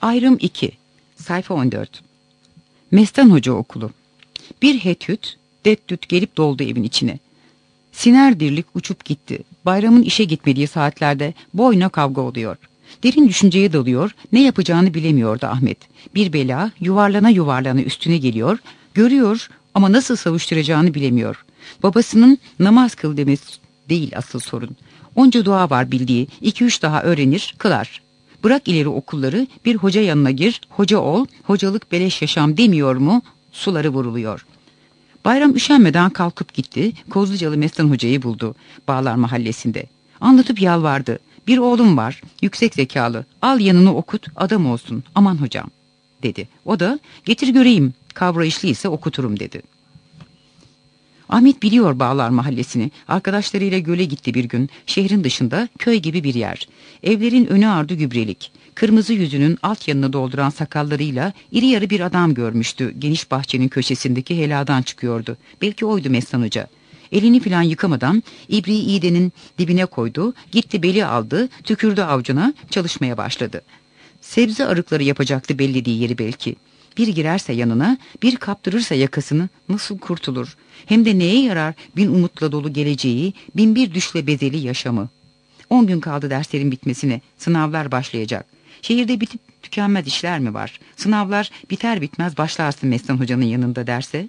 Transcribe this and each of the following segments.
Ayrım 2. Sayfa 14. Mestan Hoca Okulu. Bir hetüt, dettüt gelip doldu evin içine. Siner dirlik uçup gitti. Bayramın işe gitmediği saatlerde boyuna kavga oluyor. Derin düşünceye dalıyor, ne yapacağını bilemiyordu Ahmet. Bir bela yuvarlana yuvarlana üstüne geliyor, görüyor ama nasıl savuşturacağını bilemiyor. Babasının namaz kıl demesi değil asıl sorun. Onca dua var bildiği, 2-3 daha öğrenir, kılar. Bırak ileri okulları, bir hoca yanına gir, hoca ol, hocalık beleş yaşam demiyor mu? Suları vuruluyor. Bayram üşenmeden kalkıp gitti, Kozlucalı Mestan Hoca'yı buldu, Bağlar Mahallesi'nde. Anlatıp yalvardı. Bir oğlum var, yüksek zekalı, al yanını okut, adam olsun, aman hocam, dedi. O da, getir göreyim, kavrayışlıysa okuturum, dedi. Ahmet biliyor Bağlar Mahallesi'ni. Arkadaşlarıyla göle gitti bir gün. Şehrin dışında köy gibi bir yer. Evlerin önü ardı gübrelik. Kırmızı yüzünün alt yanını dolduran sakallarıyla iri yarı bir adam görmüştü. Geniş bahçenin köşesindeki heladan çıkıyordu. Belki oydu Mestan Hoca. Elini filan yıkamadan ibriği iğdenin dibine koydu. Gitti beli aldı, tükürdü avucuna, çalışmaya başladı. Sebze arıkları yapacaktı bellediği yeri belki. Bir girerse yanına, bir kaptırırsa yakasını nasıl kurtulur? Hem de neye yarar 1000 umutla dolu geleceği, 1001 düşle bezeli yaşamı? 10 gün kaldı derslerin bitmesine, sınavlar başlayacak. Şehirde bitip tükenmez işler mi var? Sınavlar biter bitmez başlarsın Mestan Hoca'nın yanında derse.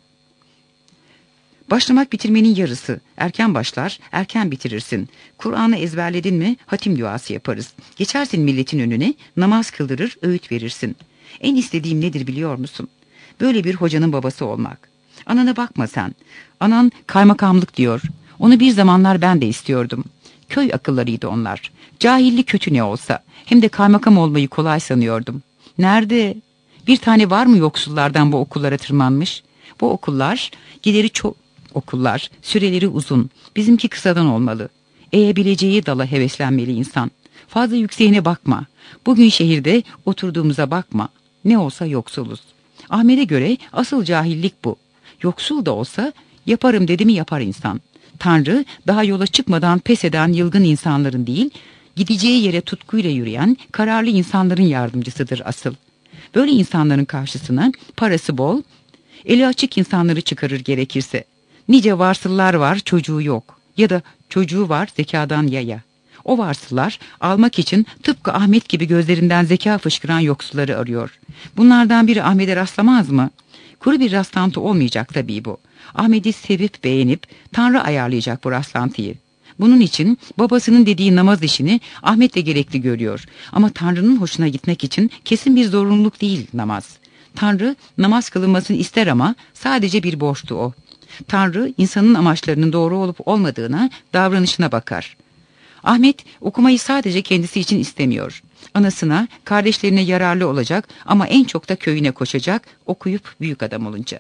Başlamak bitirmenin yarısı. Erken başlar, erken bitirirsin. Kur'an'ı ezberledin mi hatim duası yaparız. Geçersin milletin önüne, namaz kıldırır, öğüt verirsin. En istediğim nedir biliyor musun? Böyle bir hocanın babası olmak. Anana bakma sen. Anan kaymakamlık diyor. Onu bir zamanlar ben de istiyordum. Köy akıllarıydı onlar. Cahillik kötü ne olsa. Hem de kaymakam olmayı kolay sanıyordum. Nerede? Bir tane var mı yoksullardan bu okullara tırmanmış? Bu okullar, gideri çok okullar, süreleri uzun. Bizimki kısadan olmalı. Eğebileceği dala heveslenmeli insan. Fazla yükseğine bakma. Bugün şehirde oturduğumuza bakma. Ne olsa yoksuluz. Ahmet'e göre asıl cahillik bu. Yoksul da olsa yaparım dedi mi yapar insan. Tanrı daha yola çıkmadan pes eden yılgın insanların değil, gideceği yere tutkuyla yürüyen kararlı insanların yardımcısıdır asıl. Böyle insanların karşısına parası bol, eli açık insanları çıkarır gerekirse. Nice varsıllar var, çocuğu yok. Ya da çocuğu var, zekadan yaya. O varsıllar almak için tıpkı Ahmet gibi gözlerinden zeka fışkıran yoksulları arıyor. Bunlardan biri Ahmet'e rastlamaz mı? Kuru bir rastlantı olmayacak tabii bu. Ahmet'i sevip beğenip Tanrı ayarlayacak bu rastlantıyı. Bunun için babasının dediği namaz işini Ahmet de gerekli görüyor. Ama Tanrı'nın hoşuna gitmek için kesin bir zorunluluk değil namaz. Tanrı namaz kılınmasını ister ama sadece bir borçtu o. Tanrı insanın amaçlarının doğru olup olmadığına, davranışına bakar. Ahmet okumayı sadece kendisi için istemiyor. Anasına, kardeşlerine yararlı olacak ama en çok da köyüne koşacak, okuyup büyük adam olunca.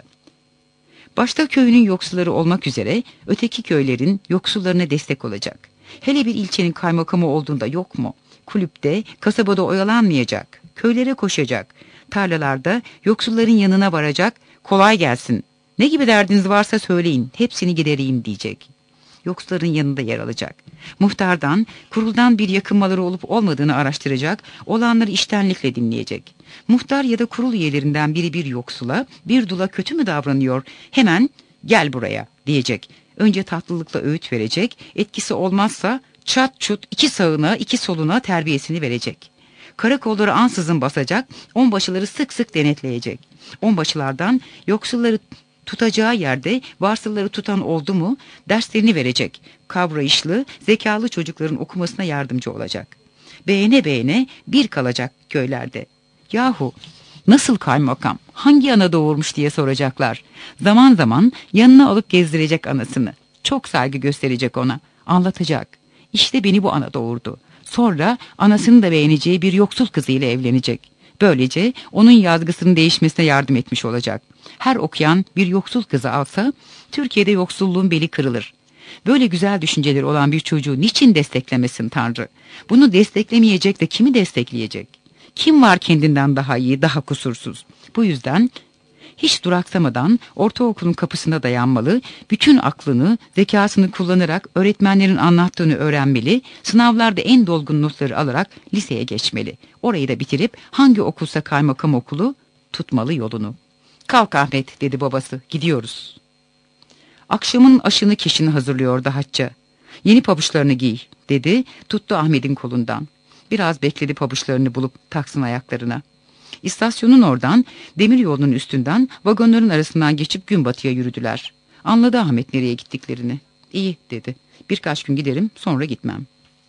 Başta köyünün yoksulları olmak üzere öteki köylerin yoksullarına destek olacak. Hele bir ilçenin kaymakamı olduğunda yok mu? Kulüpte, kasabada oyalanmayacak, köylere koşacak, tarlalarda yoksulların yanına varacak, kolay gelsin. Ne gibi derdiniz varsa söyleyin, hepsini gidereyim diyecek. Yoksulların yanında yer alacak. Muhtardan, kuruldan bir yakınmaları olup olmadığını araştıracak, olanları içtenlikle dinleyecek. Muhtar ya da kurul üyelerinden biri bir yoksula, bir dula kötü mü davranıyor, hemen gel buraya diyecek. Önce tatlılıkla öğüt verecek, etkisi olmazsa çat çut 2 sağına 2 soluna terbiyesini verecek. Karakolları ansızın basacak, onbaşıları sık sık denetleyecek. Onbaşılardan yoksulları tutacağı yerde varsılları tutan oldu mu derslerini verecek. Kavrayışlı, zekalı çocukların okumasına yardımcı olacak. Beğene beğene bir kalacak köylerde. Yahu nasıl kaymakam, hangi ana doğurmuş diye soracaklar. Zaman zaman yanına alıp gezdirecek anasını. Çok saygı gösterecek ona, anlatacak. İşte beni bu ana doğurdu. Sonra anasını da beğeneceği bir yoksul kızıyla evlenecek. Böylece onun yazgısının değişmesine yardım etmiş olacak. Her okuyan bir yoksul kızı alsa Türkiye'de yoksulluğun beli kırılır. Böyle güzel düşünceleri olan bir çocuğu niçin desteklemesin Tanrı? Bunu desteklemeyecek de kimi destekleyecek? Kim var kendinden daha iyi, daha kusursuz? Bu yüzden Hiç duraksamadan ortaokulun kapısına dayanmalı, bütün aklını, zekasını kullanarak öğretmenlerin anlattığını öğrenmeli, sınavlarda en dolgun notları alarak liseye geçmeli. Orayı da bitirip hangi okulsa kaymakam okulu tutmalı yolunu. "Kalk Ahmet," dedi babası, "gidiyoruz." Akşamın aşını keşini hazırlıyordu Hatice. "Yeni pabuçlarını giy," dedi, tuttu Ahmet'in kolundan. Biraz bekledi, pabuçlarını bulup taksın ayaklarına. İstasyonun oradan, demir yolunun üstünden, vagonların arasından geçip gün batıya yürüdüler. Anladı Ahmet nereye gittiklerini. "İyi," dedi. "Birkaç gün giderim, sonra gitmem."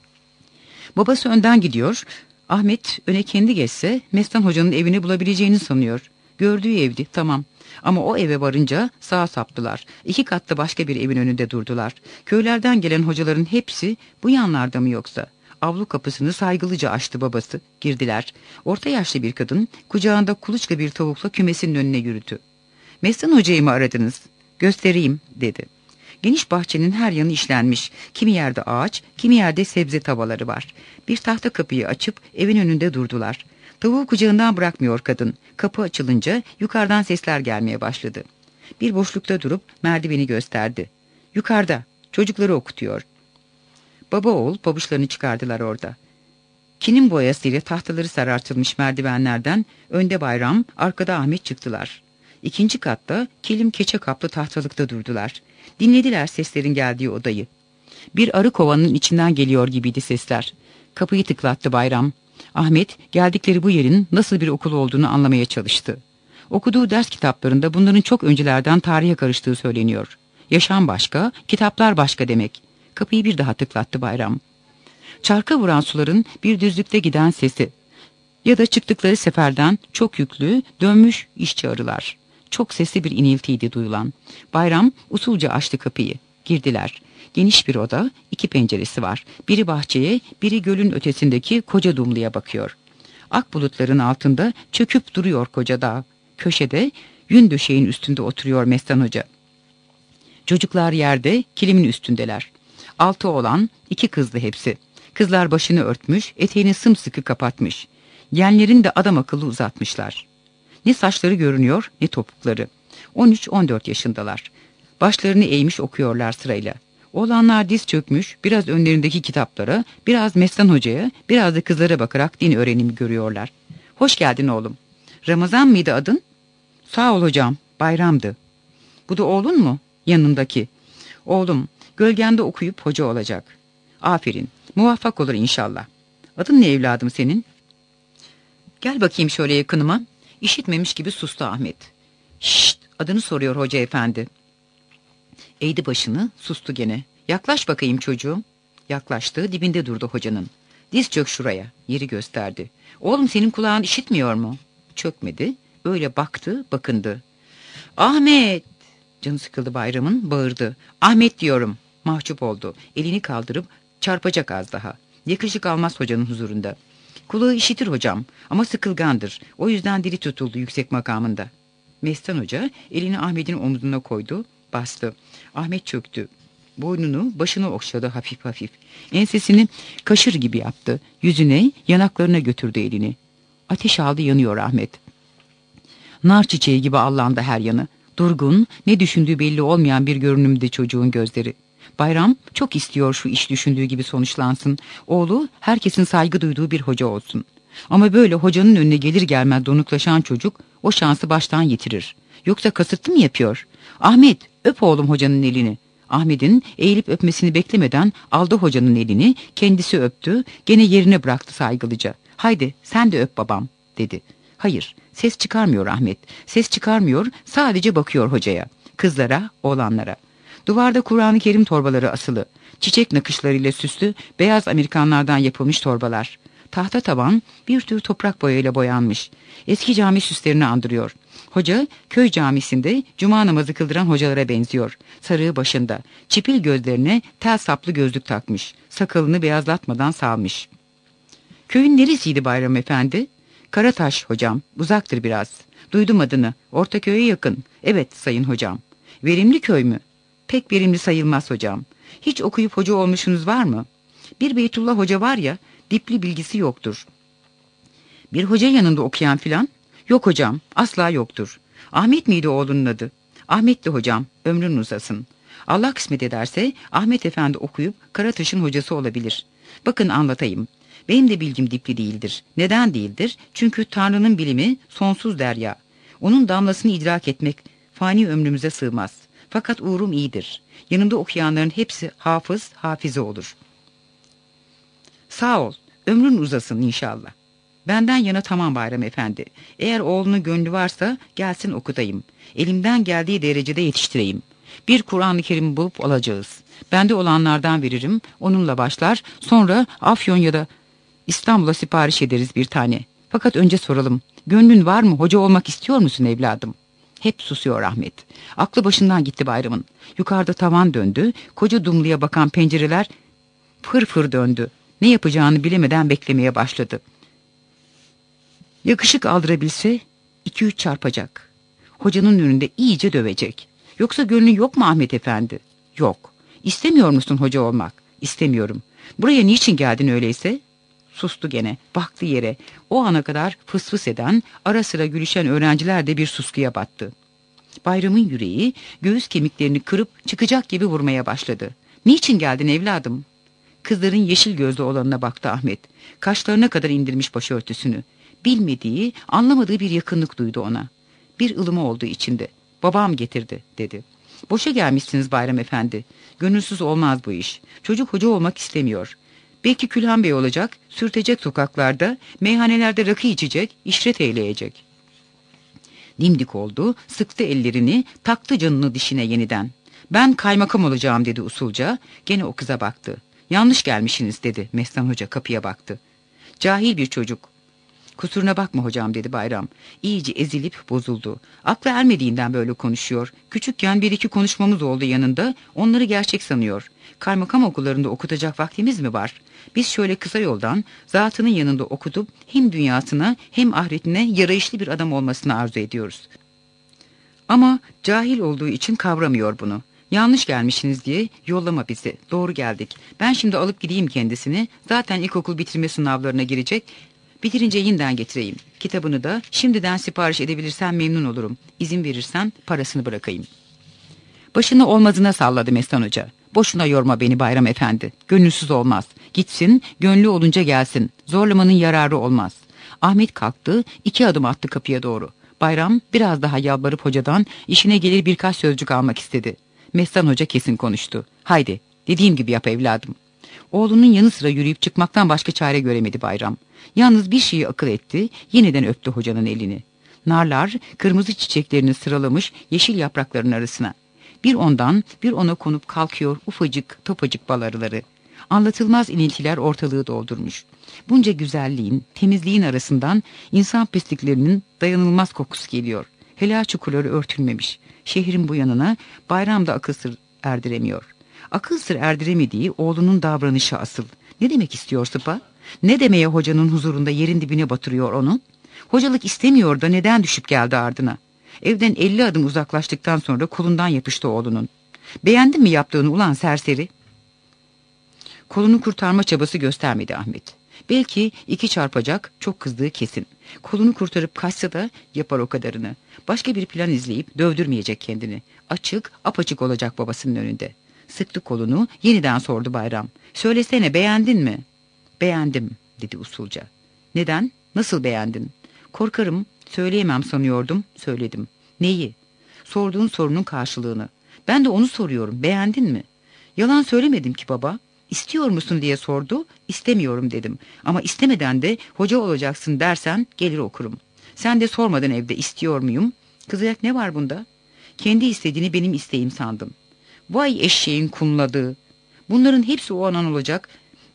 Babası önden gidiyor. Ahmet öne kendi geçse Mestan Hoca'nın evini bulabileceğini sanıyor. Gördüğü evdi, tamam. Ama o eve varınca sağa saptılar. 2 katta başka bir evin önünde durdular. Köylerden gelen hocaların hepsi bu yanlarda mı yoksa? Avlu kapısını saygılıca açtı babası. Girdiler. Orta yaşlı bir kadın kucağında kuluçka bir tavukla kümesinin önüne yürüdü. "Mestan Hoca'yı mı aradınız?" "Göstereyim," dedi. Geniş bahçenin her yanı işlenmiş. Kimi yerde ağaç, kimi yerde sebze tavaları var. Bir tahta kapıyı açıp evin önünde durdular. Tavuğu kucağından bırakmıyor kadın. Kapı açılınca yukarıdan sesler gelmeye başladı. Bir boşlukta durup merdiveni gösterdi. "Yukarıda, çocukları okutuyor." Baba oğul pabuçlarını çıkardılar orada. Kinim boyasıyla tahtaları sarartılmış merdivenlerden önde Bayram, arkada Ahmet çıktılar. 2. katta kilim keçe kaplı tahtalıkta durdular. Dinlediler seslerin geldiği odayı. Bir arı kovanın içinden geliyor gibiydi sesler. Kapıyı tıklattı Bayram. Ahmet geldikleri bu yerin nasıl bir okul olduğunu anlamaya çalıştı. Okuduğu ders kitaplarında bunların çok öncelerden tarihe karıştığı söyleniyor. Yaşam başka, kitaplar başka demek. Kapıyı bir daha tıklattı Bayram. Çarka vuran suların bir düzlükte giden sesi. Ya da çıktıkları seferden çok yüklü, dönmüş işçi arılar. Çok sesli bir iniltiydi duyulan. Bayram usulca açtı kapıyı. Girdiler. Geniş bir oda, 2 penceresi var. Biri bahçeye, biri gölün ötesindeki koca dumluya bakıyor. Ak bulutların altında çöküp duruyor koca dağ. Köşede, yün döşeğin üstünde oturuyor Mestan Hoca. Çocuklar yerde, kilimin üstündeler. 6 oğlan, 2 kızdı hepsi. Kızlar başını örtmüş, eteğini sımsıkı kapatmış. Yenlerini de adam akıllı uzatmışlar. Ne saçları görünüyor, ne topukları. 13-14 yaşındalar. Başlarını eğmiş okuyorlar sırayla. Oğlanlar diz çökmüş, biraz önlerindeki kitaplara, biraz Mestan Hoca'ya, biraz da kızlara bakarak din öğrenimi görüyorlar. "Hoş geldin oğlum." "Ramazan mıydı adın?" "Sağ ol hocam, Bayram'dı." "Bu da oğlun mu?" "Yanındaki." "Oğlum, gölgende okuyup hoca olacak." "Aferin, muvaffak olur inşallah." "Adın ne evladım senin?" "Gel bakayım şöyle yakınıma." İşitmemiş gibi sustu Ahmet. "Şşt, adını soruyor hoca efendi." Eğdi başını, sustu gene. "Yaklaş bakayım çocuğum." Yaklaştı, dibinde durdu hocanın. "Diz çök şuraya," yeri gösterdi. "Oğlum senin kulağın işitmiyor mu?" Çökmedi, öyle baktı, bakındı. "Ahmet!" Canı sıkıldı Bayram'ın, bağırdı. "Ahmet diyorum." Mahcup oldu. Elini kaldırıp çarpacak az daha. Yakışık almaz hocanın huzurunda. "Kulağı işitir hocam ama sıkılgandır. O yüzden dili tutuldu yüksek makamında." Mestan Hoca elini Ahmet'in omzuna koydu, bastı. Ahmet çöktü. Boynunu, başını okşadı hafif hafif. Ensesini kaşır gibi yaptı. Yüzüne, yanaklarına götürdü elini. Ateş aldı, yanıyor Ahmet. Nar çiçeği gibi allandı her yanı. Durgun, ne düşündüğü belli olmayan bir görünümde çocuğun gözleri. Bayram çok istiyor şu iş düşündüğü gibi sonuçlansın. Oğlu herkesin saygı duyduğu bir hoca olsun. Ama böyle hocanın önüne gelir gelmez donuklaşan çocuk o şansı baştan yitirir. Yoksa kasıtlı mı yapıyor? "Ahmet, öp oğlum hocanın elini." Ahmet'in eğilip öpmesini beklemeden aldı hocanın elini, kendisi öptü, gene yerine bıraktı saygılıca. "Haydi sen de öp babam," dedi. Hayır, ses çıkarmıyor Ahmet. Ses çıkarmıyor, sadece bakıyor hocaya, kızlara, oğlanlara. Duvarda Kur'an-ı Kerim torbaları asılı. Çiçek nakışlarıyla süslü, beyaz Amerikanlardan yapılmış torbalar. Tahta taban bir tür toprak boyayla boyanmış. Eski cami süslerini andırıyor. Hoca köy camisinde cuma namazı kıldıran hocalara benziyor. Sarığı başında, çipil gözlerine tel saplı gözlük takmış. Sakalını beyazlatmadan salmış. "Köyün neresiydi Bayram Efendi?" "Karataş hocam, uzaktır biraz." "Duydum adını, Ortaköy'e yakın." "Evet sayın hocam." "Verimli köy mü?" "Pek verimli sayılmaz hocam." "Hiç okuyup hoca olmuşsunuz var mı?" "Bir Beytullah hoca var ya, dipli bilgisi yoktur." "Bir hoca yanında okuyan filan?" "Yok hocam, asla yoktur." Ahmet miydi oğlunun adı? Ahmet'ti hocam, ömrün uzasın. Allah kısmet ederse Ahmet Efendi okuyup Karataş'ın hocası olabilir. Bakın anlatayım. Benim de bilgim dipli değildir. Neden değildir? Çünkü Tanrı'nın bilimi sonsuz derya. Onun damlasını idrak etmek fani ömrümüze sığmaz. Fakat uğrum iyidir. Yanımda okuyanların hepsi hafız, hafize olur. Sağ ol, ömrün uzasın inşallah. Benden yana tamam Bayram Efendi. Eğer oğlunun gönlü varsa gelsin okutayım. Elimden geldiği derecede yetiştireyim. Bir Kur'an-ı Kerim bulup alacağız. Bende olanlardan veririm, onunla başlar, sonra Afyon ya da İstanbul'a sipariş ederiz bir tane. Fakat önce soralım, gönlün var mı, hoca olmak istiyor musun evladım? Hep susuyor Ahmet. Aklı başından gitti Bayram'ın. Yukarıda tavan döndü, koca dumluya bakan pencereler fır fır döndü. Ne yapacağını bilemeden beklemeye başladı. Yakışık aldırabilse 2-3 çarpacak. Hocanın önünde iyice dövecek. Yoksa gönlün yok mu Ahmet Efendi? Yok. İstemiyor musun hoca olmak? İstemiyorum. Buraya niçin geldin öyleyse? Sustu gene, baktı yere. O ana kadar fıs fıs eden, ara sıra gülüşen öğrenciler de bir suskuya battı. Bayram'ın yüreği göğüs kemiklerini kırıp çıkacak gibi vurmaya başladı. Niçin geldin evladım? Kızların yeşil gözlü olanına baktı Ahmet. Kaşlarına kadar indirmiş başörtüsünü. Bilmediği, anlamadığı bir yakınlık duydu ona. Bir ılıma oldu içinde. Babam getirdi, dedi. Boşa gelmişsiniz Bayram Efendi. Gönülsüz olmaz bu iş. Çocuk hoca olmak istemiyor. Belki Külhan Bey olacak, sürtecek sokaklarda, meyhanelerde rakı içecek, işret eyleyecek. Dimdik oldu, sıktı ellerini, taktı canını dişine yeniden. Ben kaymakam olacağım dedi usulca. Gene o kıza baktı. Yanlış gelmişsiniz dedi. Mestan Hoca kapıya baktı. Cahil bir çocuk. Kusuruna bakma hocam dedi Bayram. İyice ezilip bozuldu. Aklı ermediğinden böyle konuşuyor. Küçükken bir iki konuşmamız oldu yanında. Onları gerçek sanıyor. Kaymakam okullarında okutacak vaktimiz mi var? Biz şöyle kısa yoldan zatının yanında okutup hem dünyasına hem ahiretine yarayışlı bir adam olmasını arzu ediyoruz. Ama cahil olduğu için kavramıyor bunu. Yanlış gelmişsiniz diye yollama bizi. Doğru geldik. Ben şimdi alıp gideyim kendisini. Zaten ilkokul bitirme sınavlarına girecek. Bitirince yeniden getireyim. Kitabını da şimdiden sipariş edebilirsen memnun olurum. İzin verirsen parasını bırakayım. Başını olmazına salladı Mestan Hoca. Boşuna yorma beni Bayram Efendi. Gönülsüz olmaz. Gitsin, gönlü olunca gelsin. Zorlamanın yararı olmaz. Ahmet kalktı, 2 adım attı kapıya doğru. Bayram biraz daha yalvarıp hocadan işine gelir birkaç sözcük almak istedi. Mestan Hoca kesin konuştu. Haydi, dediğim gibi yap evladım. Oğlunun yanı sıra yürüyüp çıkmaktan başka çare göremedi Bayram. Yalnız bir şeyi akıl etti, yeniden öptü hocanın elini. Narlar kırmızı çiçeklerini sıralamış yeşil yaprakların arasına. Bir ondan bir ona konup kalkıyor ufacık topacık bal arıları. Anlatılmaz iniltiler ortalığı doldurmuş. Bunca güzelliğin, temizliğin arasından insan pisliklerinin dayanılmaz kokusu geliyor. Helal çukurları örtülmemiş. Şehrin bu yanına Bayram da akıl sır erdiremiyor. Akıl sır erdiremediği oğlunun davranışı asıl. Ne demek istiyor Sıpa? Ne demeye hocanın huzurunda yerin dibine batırıyor onu? Hocalık istemiyor da neden düşüp geldi ardına? Evden 50 adım uzaklaştıktan sonra kolundan yapıştı oğlunun. Beğendin mi yaptığını ulan serseri? Kolunu kurtarma çabası göstermedi Ahmet. Belki 2 çarpacak, çok kızdığı kesin. Kolunu kurtarıp kaçsa da yapar o kadarını. Başka bir plan izleyip dövdürmeyecek kendini. Açık, apaçık olacak babasının önünde. Sıktı kolunu, yeniden sordu Bayram. Söylesene beğendin mi? Beğendim dedi usulca. Neden? Nasıl beğendin? Korkarım, söyleyemem sanıyordum, söyledim. Neyi? Sorduğun sorunun karşılığını. Ben de onu soruyorum, beğendin mi? Yalan söylemedim ki baba. İstiyor musun diye sordu, istemiyorum dedim. Ama istemeden de hoca olacaksın dersen gelir okurum. Sen de sormadan evde istiyor muyum? Kızacak ne var bunda? Kendi istediğini benim isteğim sandım. Vay eşeğin kumladığı. Bunların hepsi o anan olacak.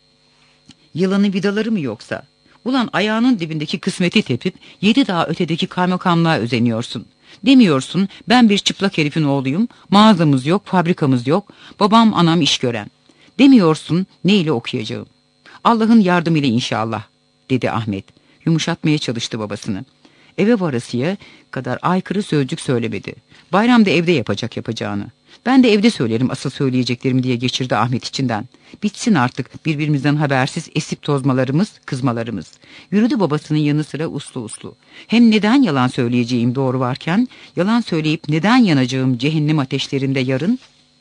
Yılanı vidaları mı yoksa? Ulan ayağının dibindeki kısmeti tepip 7 dağ ötedeki kaymakamlığa özeniyorsun. Demiyorsun ben bir çıplak herifin oğluyum, mağazamız yok, fabrikamız yok, babam anam iş gören. Demiyorsun neyle okuyacağım. Allah'ın yardımıyla inşallah dedi Ahmet. Yumuşatmaya çalıştı babasını. Eve varasıya kadar aykırı sözcük söylemedi. Bayramda evde yapacak yapacağını. Ben de evde söylerim asıl söyleyeceklerimi diye geçirdi Ahmet içinden. Bitsin artık birbirimizden habersiz esip tozmalarımız, kızmalarımız. Yürüdü babasının yanı sıra uslu uslu. Hem neden yalan söyleyeceğim doğru varken, yalan söyleyip neden yanacağım cehennem ateşlerinde yarın?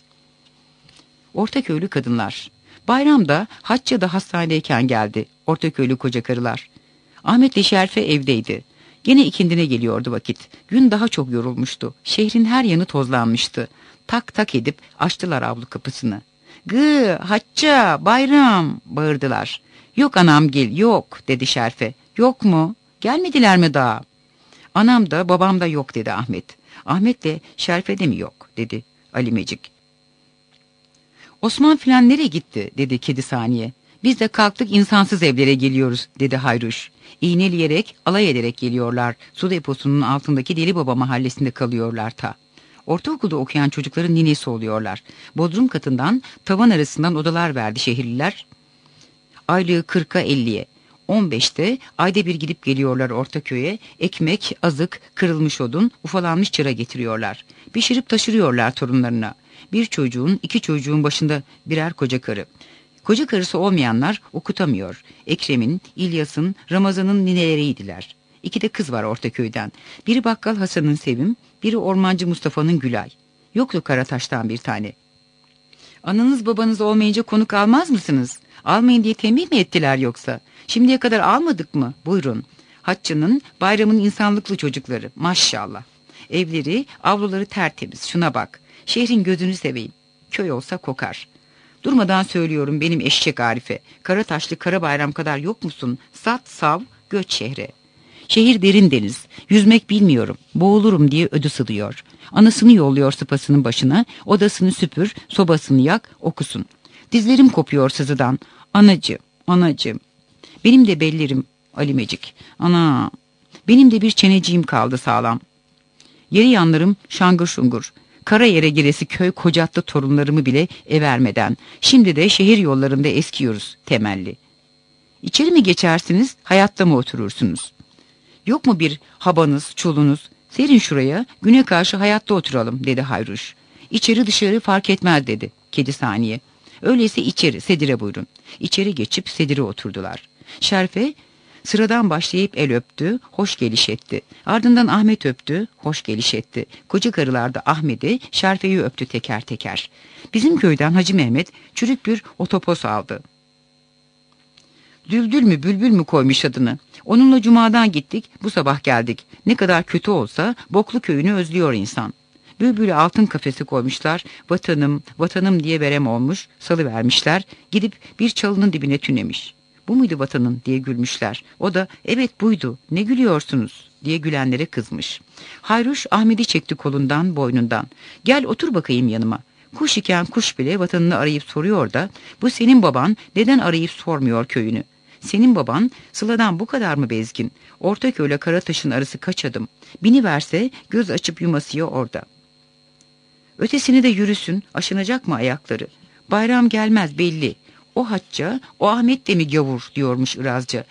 Ortaköylü kadınlar. Bayramda haç ya da hastanedeyken geldi. Ortaköylü koca karılar. Ahmet'le Şerife evdeydi. Gene ikindine geliyordu vakit. Gün daha çok yorulmuştu. Şehrin her yanı tozlanmıştı. Tak tak edip açtılar avlu kapısını. "Gı, Hacca, Bayram!" bağırdılar. "Yok anam gel, yok," dedi Şerife. "Yok mu? Gelmediler mi daha?" "Anam da babam da yok," dedi Ahmet. "Ahmet de Şerife de mi yok?" dedi Alimecik. "Osman filan nereye gitti?" dedi Kedi Saniye. "Biz de kalktık insansız evlere geliyoruz," dedi Hayruş. "İğneleyerek, alay ederek geliyorlar. Su deposunun altındaki Deli Baba mahallesinde kalıyorlar ta. Ortaokulda okuyan çocukların ninesi oluyorlar. Bodrum katından tavan arasından odalar verdi şehirliler. Aylığı 40'a 50'ye. 15'te ayda bir gidip geliyorlar Ortaköy'e. Ekmek, azık, kırılmış odun, ufalanmış çıra getiriyorlar. Pişirip taşırıyorlar torunlarına. Bir çocuğun, 2 çocuğun başında birer koca karı. Koca karısı olmayanlar okutamıyor. Ekrem'in, İlyas'ın, Ramazan'ın nineleriydiler. 2 de kız var Ortaköy'den. Biri Bakkal Hasan'ın Sevim, biri Ormancı Mustafa'nın Gülay. Yoktu Karataş'tan bir tane. "Ananız babanız olmayınca konuk almaz mısınız? Almayın diye tembih mi ettiler yoksa? Şimdiye kadar almadık mı? Buyurun. Haccı'nın, Bayram'ın insanlıklı çocukları. Maşallah. Evleri, avluları tertemiz. Şuna bak. Şehrin gözünü seveyim. Köy olsa kokar. Durmadan söylüyorum benim eşek Arife. Karataşlı Karabayram kadar yok musun? Sat, sav, göç şehre. Şehir derin deniz. Yüzmek bilmiyorum. Boğulurum diye ödü sılıyor. Anasını yolluyor sıpasının başına. Odasını süpür, sobasını yak, okusun. Dizlerim kopuyor sızıdan. Anacığım, anacığım. Benim de bellerim Alimecik. Ana, benim de bir çeneciğim kaldı sağlam. Yeri yanlarım şangır şungur. Kara yere giresi köy kocatlı torunlarımı bile evermeden. Şimdi de şehir yollarında eskiyoruz temelli. İçeri mi geçersiniz, hayatta mı oturursunuz? Yok mu bir habanız, çolunuz? Serin şuraya, güne karşı hayatta oturalım, dedi Hayruş. İçeri dışarı fark etmez, dedi Kedi Saniye. Öyleyse içeri, sedire buyurun. İçeri geçip sedire oturdular. Şerife sıradan başlayıp el öptü, hoş geliş etti. Ardından Ahmet öptü, hoş geliş etti. Koca karılar da Ahmet'i, Şerife'yi öptü teker teker. Bizim köyden Hacı Mehmet çürük bir otopos aldı. Düldül mü bülbül mü koymuş adını. Onunla cumadan gittik, bu sabah geldik. Ne kadar kötü olsa Boklu köyünü özlüyor insan. Bülbül'e altın kafesi koymuşlar, vatanım, vatanım diye verem olmuş, salıvermişler, gidip bir çalının dibine tünemiş. Bu muydu vatanın diye gülmüşler. O da evet buydu, ne gülüyorsunuz diye gülenlere kızmış. Hayruş Ahmet'i çekti kolundan, boynundan. Gel otur bakayım yanıma. Kuş iken kuş bile vatanını arayıp soruyor da bu senin baban neden arayıp sormuyor köyünü? Senin baban Sıla'dan bu kadar mı bezgin? Ortaköy'le Karataş'ın arası kaç adım? Biniverse göz açıp yumasıyor orada. Ötesini de yürüsün, aşınacak mı ayakları? Bayram gelmez belli. O Hacca, o Ahmet de mi gavur diyormuş Irazca.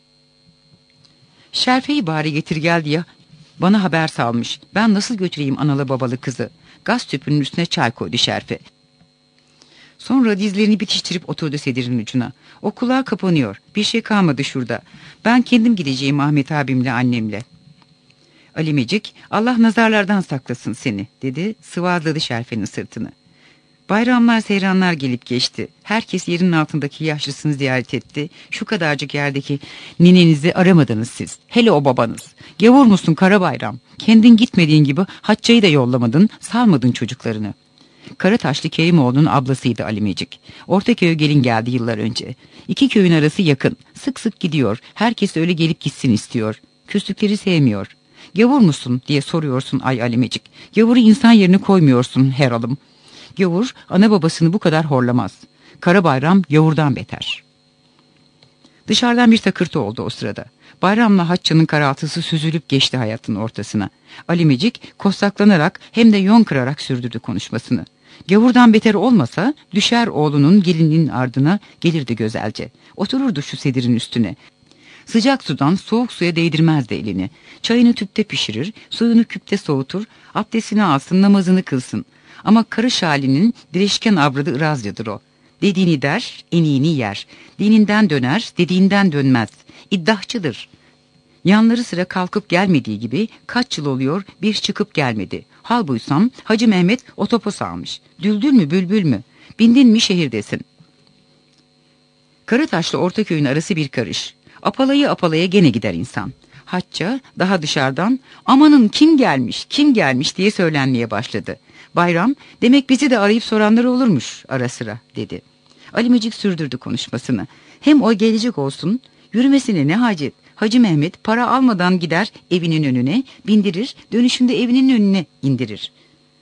Şerfe'yi bari getir gel diye bana haber salmış. Ben nasıl götüreyim analı babalı kızı? Gaz tüpünün üstüne çay koydu Şerife. Sonra dizlerini bitiştirip oturdu sedirin ucuna. O kulağa kapanıyor. Bir şey kalmadı şurada. Ben kendim gideceğim Ahmet abimle annemle. Alimecik, Allah nazarlardan saklasın seni, dedi, sıvazladı Şerife'nin sırtını. Bayramlar seyranlar gelip geçti. Herkes yerinin altındaki yaşlısını ziyaret etti. Şu kadarcık yerdeki ninenizi aramadınız siz. Hele o babanız. Gavur musun Karabayram? Kendin gitmediğin gibi Hacca'yı da yollamadın, salmadın çocuklarını. Karataşlı Kerimoğlu'nun ablasıydı Alimecik. Ortaköy'e gelin geldi yıllar önce. 2 köyün arası yakın. Sık sık gidiyor. Herkes öyle gelip gitsin istiyor. Küslükleri sevmiyor. Gavur musun diye soruyorsun ay Alimecik. Gavuru insan yerine koymuyorsun her alım. Gavur ana babasını bu kadar horlamaz. Karabayram gavurdan beter. Dışarıdan bir takırtı oldu o sırada. Bayramla Hacca'nın karaltısı süzülüp geçti hayatın ortasına. Alimecik kostaklanarak hem de yon kırarak sürdürdü konuşmasını. Gavurdan beter olmasa düşer oğlunun gelinin ardına gelirdi güzelce. Otururdu şu sedirin üstüne. Sıcak sudan soğuk suya değdirmezdi elini. Çayını tüpte pişirir, suyunu küpte soğutur, abdestini alsın, namazını kılsın. Ama Karış halinin direşken avradı Irazca'dır o. Dediğini der, eniğini yer. Dininden döner, dediğinden dönmez. İddiaçıdır. Yanları sıra kalkıp gelmediği gibi kaç yıl oluyor bir çıkıp gelmedi. Hal buysam Hacı Mehmet otopos almış. Düldül mü bülbül mü? Bindin mi şehirdesin. Karataş'la Ortaköy'ün arası bir karış. Apalaya apalaya gene gider insan. Hacca daha dışarıdan amanın kim gelmiş diye söylenmeye başladı. Bayram demek bizi de arayıp soranlar olurmuş ara sıra dedi. Alimecik sürdürdü konuşmasını. Hem o gelecek olsun yürümesine ne hacet. Hacı Mehmet para almadan gider evinin önüne bindirir dönüşünde evinin önüne indirir.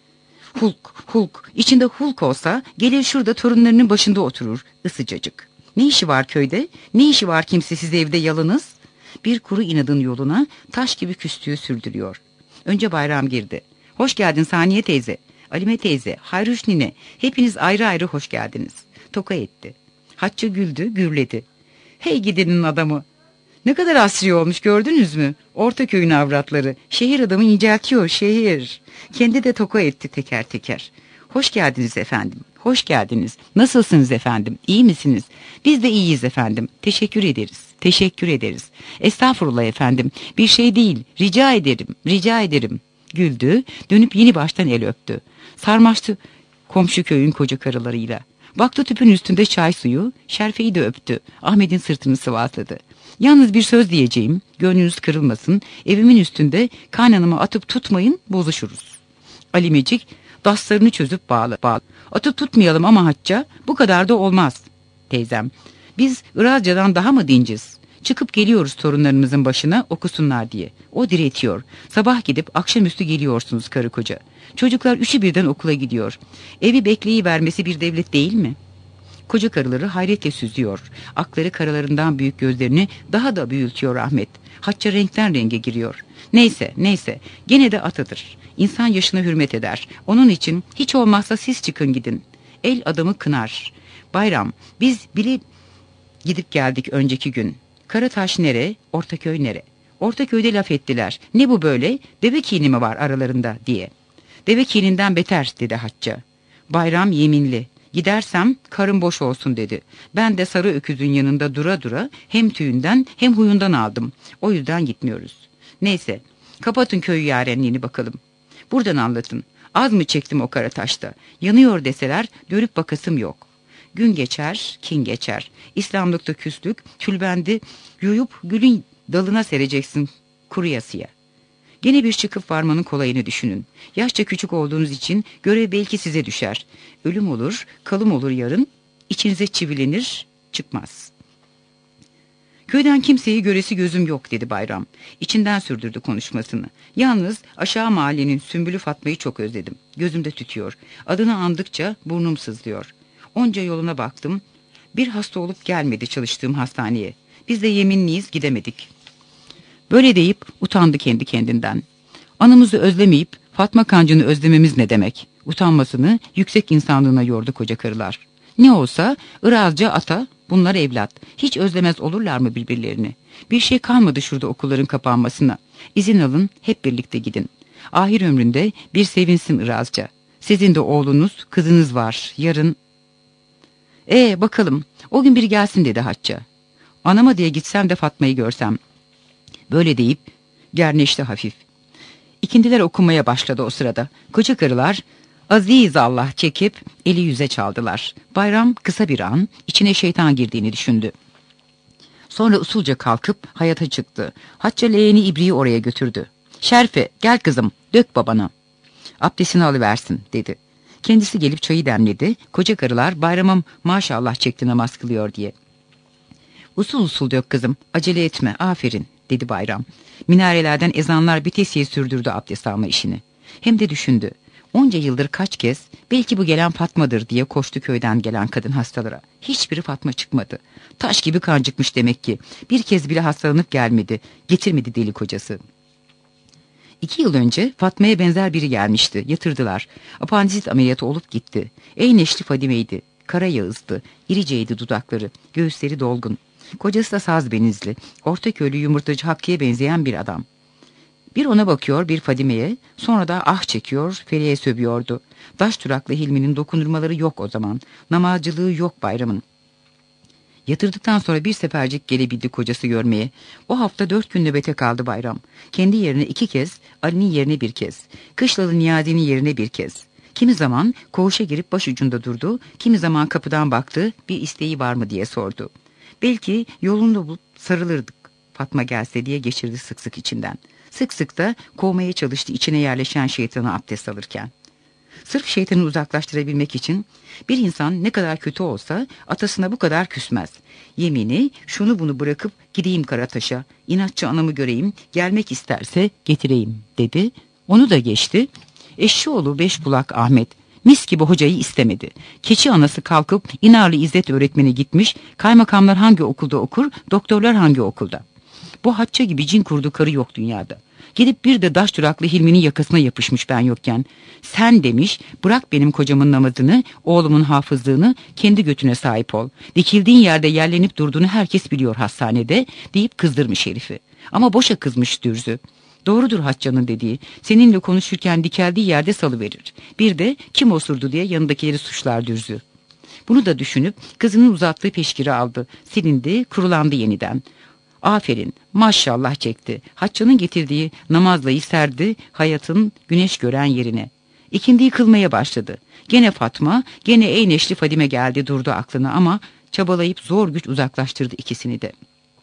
Hulk içinde Hulk olsa gelir şurada torunlarının başında oturur ısıcacık. Ne işi var köyde? Ne işi var kimsesiz evde yalınız? Bir kuru inadın yoluna taş gibi küstüğü sürdürüyor. Önce Bayram girdi. Hoş geldin Saniye teyze, Alime teyze, Hayruş nine. Hepiniz ayrı ayrı hoş geldiniz. Toka etti. Hacca güldü, gürledi. Hey gidenin adamı. Ne kadar asri olmuş gördünüz mü? Ortaköy'ün avratları. Şehir adamı inceltiyor şehir. Kendi de toka etti teker teker. Hoş geldiniz efendim. Hoş geldiniz. Nasılsınız efendim? İyi misiniz? Biz de iyiyiz efendim. Teşekkür ederiz. Teşekkür ederiz. Estağfurullah efendim. Bir şey değil. Rica ederim. Rica ederim. Güldü. Dönüp yeni baştan el öptü. Sarmaştı komşu köyün koca karılarıyla. Baktı tüpün üstünde çay suyu. Şerfe'yi de öptü. Ahmet'in sırtını sıvazladı. Yalnız bir söz diyeceğim. Gönlünüz kırılmasın. Evimin üstünde kaynanamı atıp tutmayın. Bozuşuruz. Alimecik daslarını çözüp bağlı. Atıp tutmayalım ama Hacca bu kadar da olmaz. Teyzem biz Irazca'dan daha mı dinciz? Çıkıp geliyoruz torunlarımızın başına okusunlar diye. O diretiyor. Sabah gidip akşamüstü geliyorsunuz karı koca. Çocuklar üçü birden okula gidiyor. Evi bekleyivermesi bir devlet değil mi? Koca karıları hayretle süzüyor. Akları karalarından büyük gözlerini daha da büyültüyor Ahmet. Hacca renkten renge giriyor. Neyse gene de atıdır. İnsan yaşına hürmet eder. Onun için hiç olmazsa siz çıkın gidin. El adamı kınar. Bayram biz bile gidip geldik önceki gün. Karataş nere, Ortaköy nere? Ortaköy'de laf ettiler. Ne bu böyle? Deve kini mi var aralarında diye. Deve kininden beter dedi Hacca. Bayram yeminli. Gidersem karın boş olsun dedi. Ben de sarı öküzün yanında dura dura hem tüyünden hem huyundan aldım. O yüzden gitmiyoruz. Neyse kapatın köy yarenliğini bakalım. Buradan anlatın. Az mı çektim o Karataş'ta? Yanıyor deseler dönüp bakasım yok. Gün geçer, kin geçer. İslamlıkta küslük, tülbendi yuyup gülün dalına sereceksin kuruyasıya. Gene bir çıkıp varmanın kolayını düşünün. Yaşça küçük olduğunuz için görev belki size düşer. Ölüm olur, kalım olur yarın, içinize çivilenir, çıkmaz. Köyden kimseyi göresi gözüm yok dedi Bayram. İçinden sürdürdü konuşmasını. Yalnız aşağı mahallenin Sümbülü Fatma'yı çok özledim. Gözümde tütüyor. Adını andıkça burnum sızlıyor. Onca yoluna baktım. Bir hasta olup gelmedi çalıştığım hastaneye. Biz de yeminliyiz gidemedik. Böyle deyip utandı kendi kendinden. Anamızı özlemeyip Fatma Kancı'nı özlememiz ne demek? Utanmasını yüksek insanlığına yordu koca karılar. Ne olsa Irazca ata bunlar evlat. Hiç özlemez olurlar mı birbirlerini? Bir şey kalmadı şurada okulların kapanmasına. İzin alın hep birlikte gidin. Ahir ömründe bir sevinsin Irazca. Sizin de oğlunuz kızınız var yarın. Bakalım o gün bir gelsin dedi Hacca. Anama diye gitsem de Fatma'yı görsem. Böyle deyip gerneşti hafif. İkindiler okumaya başladı o sırada. Koca karılar aziz Allah çekip eli yüze çaldılar. Bayram kısa bir an içine şeytan girdiğini düşündü. Sonra usulca kalkıp hayata çıktı. Hacca leğeni ibriği oraya götürdü. Şerfe gel kızım dök babana. Abdestini alıversin dedi. Kendisi gelip çayı demledi. Koca karılar Bayram'ım maşallah çekti namaz kılıyor diye. Usul usul dök kızım acele etme aferin dedi Bayram. Minarelerden ezanlar bitesiye sürdürdü abdest alma işini. Hem de düşündü. Onca yıldır kaç kez belki bu gelen Fatma'dır diye koştu köyden gelen kadın hastalara. Hiçbiri Fatma çıkmadı. Taş gibi kancıkmış demek ki. Bir kez bile hastalanıp gelmedi. Getirmedi deli kocası. 2 yıl önce Fatma'ya benzer biri gelmişti. Yatırdılar. Apandisit ameliyatı olup gitti. Ey neşli Fadime'ydi. Kara yağızdı. İriceydi dudakları. Göğüsleri dolgun. Kocası da saz benizli. Ortaköylü yumurtacı Hakkı'ya benzeyen bir adam. Bir ona bakıyor, bir Fadime'ye, sonra da ah çekiyor, Feri'ye sövüyordu. Daş duraklı Hilmi'nin dokundurmaları yok o zaman. Namazcılığı yok Bayram'ın. Yatırdıktan sonra bir sefercik gelebildi kocası görmeye. O hafta 4 gün nöbete kaldı Bayram. Kendi yerine 2 kez, Ali'nin yerine 1 kez. Kışlalı Niyazi'nin yerine 1 kez. Kimi zaman koğuşa girip başucunda durdu, kimi zaman kapıdan baktı, bir isteği var mı diye sordu. Belki yolunu bulup sarılırdık Fatma gelse diye geçirdi sık sık içinden. Sık sık da kovmaya çalıştı içine yerleşen şeytanı abdest alırken. Sırf şeytanı uzaklaştırabilmek için bir insan ne kadar kötü olsa atasına bu kadar küsmez. Yemini şunu bunu bırakıp gideyim Karataş'a, inatçı anamı göreyim, gelmek isterse getireyim dedi. Onu da geçti. Eşşioğlu Beşbulak Ahmet mis gibi hocayı istemedi. Keçi anası kalkıp İnarlı İzzet öğretmeni gitmiş, kaymakamlar hangi okulda okur, doktorlar hangi okulda. Bu Hatça gibi cin kurdu karı yok dünyada. Gidip bir de daş duraklı Hilmi'nin yakasına yapışmış ben yokken. Sen demiş, bırak benim kocamın namazını, oğlumun hafızlığını, kendi götüne sahip ol. Dikildiğin yerde yerlenip durduğunu herkes biliyor hastanede deyip kızdırmış herifi. Ama boşa kızmış Dürzü. Doğrudur Hatça'nın dediği. Seninle konuşurken dikeldiği yerde salıverir. Bir de kim osurdu diye yanındakileri suçlar Dürzü. Bunu da düşünüp kızının uzattığı peşkiri aldı. Silindi, kurulandı yeniden. Aferin, maşallah çekti. Hatça'nın getirdiği namazlayı serdi hayatın güneş gören yerine. İkindiyi kılmaya başladı. Gene Fatma, gene Eyneşli Fadime geldi durdu aklına ama çabalayıp zor güç uzaklaştırdı ikisini de.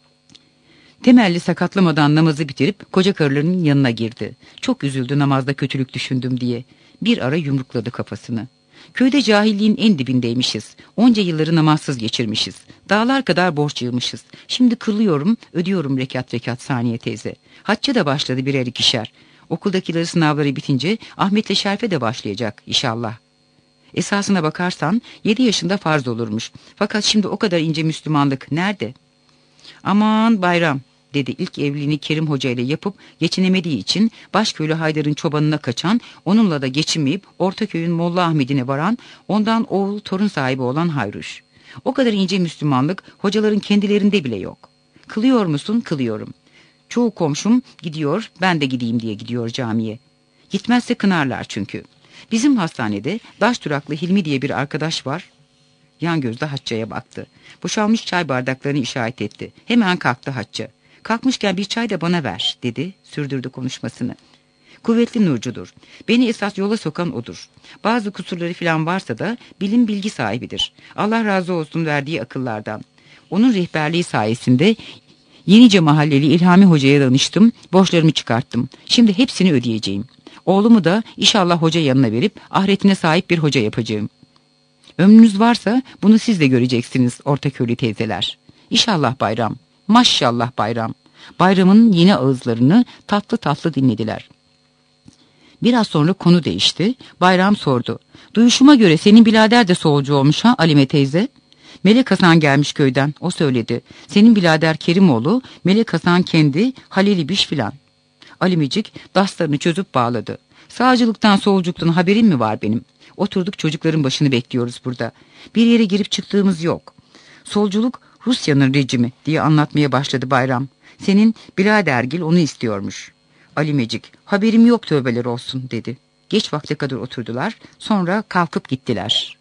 Temelli sakatlamadan namazı bitirip koca karılarının yanına girdi. Çok üzüldü namazda kötülük düşündüm diye. Bir ara yumrukladı kafasını. Köyde cahilliğin en dibindeymişiz. Onca yılları namazsız geçirmişiz. Dağlar kadar borç yığmışız. Şimdi kırılıyorum, ödüyorum rekat rekat Saniye teyze. Hatça da başladı birer ikişer. Okuldakileri sınavları bitince Ahmet'le Şerfe de başlayacak inşallah. Esasına bakarsan 7 yaşında farz olurmuş. Fakat şimdi o kadar ince Müslümanlık nerede? Aman Bayram dedi ilk evliliğini Kerim Hoca ile yapıp geçinemediği için Başköylü Haydar'ın çobanına kaçan, onunla da geçinmeyip Ortaköy'ün Molla Ahmet'ine varan, ondan oğul torun sahibi olan Hayruş. O kadar ince Müslümanlık hocaların kendilerinde bile yok. Kılıyor musun? Kılıyorum. Çoğu komşum gidiyor, ben de gideyim diye gidiyor camiye. Gitmezse kınarlar çünkü. Bizim hastanede Daş Duraklı Hilmi diye bir arkadaş var. Yan gözle Hatça'ya baktı. Boşalmış çay bardaklarını işaret etti. Hemen kalktı Hatça. Kalkmışken bir çay da bana ver dedi, sürdürdü konuşmasını. Kuvvetli nurcudur. Beni esas yola sokan odur. Bazı kusurları falan varsa da bilim bilgi sahibidir. Allah razı olsun verdiği akıllardan. Onun rehberliği sayesinde Yenice Mahalleli İlhami Hoca'ya danıştım, borçlarımı çıkarttım. Şimdi hepsini ödeyeceğim. Oğlumu da inşallah hoca yanına verip ahiretine sahip bir hoca yapacağım. Ömrünüz varsa bunu siz de göreceksiniz Ortaköylü teyzeler. İnşallah Bayram, maşallah Bayram. Bayram'ın yeni ağızlarını tatlı tatlı dinlediler. Biraz sonra konu değişti. Bayram sordu. Duyuşuma göre senin birader de solcu olmuş ha Alime teyze? Melek Hasan gelmiş köyden, o söyledi. Senin birader Kerimoğlu, Melek Hasan kendi, Halil İbiş filan. Alimecik dastlarını çözüp bağladı. Sağcılıktan solculuktan haberin mi var benim? Oturduk çocukların başını bekliyoruz burada. Bir yere girip çıktığımız yok. Solculuk Rusya'nın rejimi diye anlatmaya başladı Bayram. Senin biradergil onu istiyormuş. Alimecik haberim yok tövbeler olsun dedi. Geç vakte kadar oturdular, sonra kalkıp gittiler.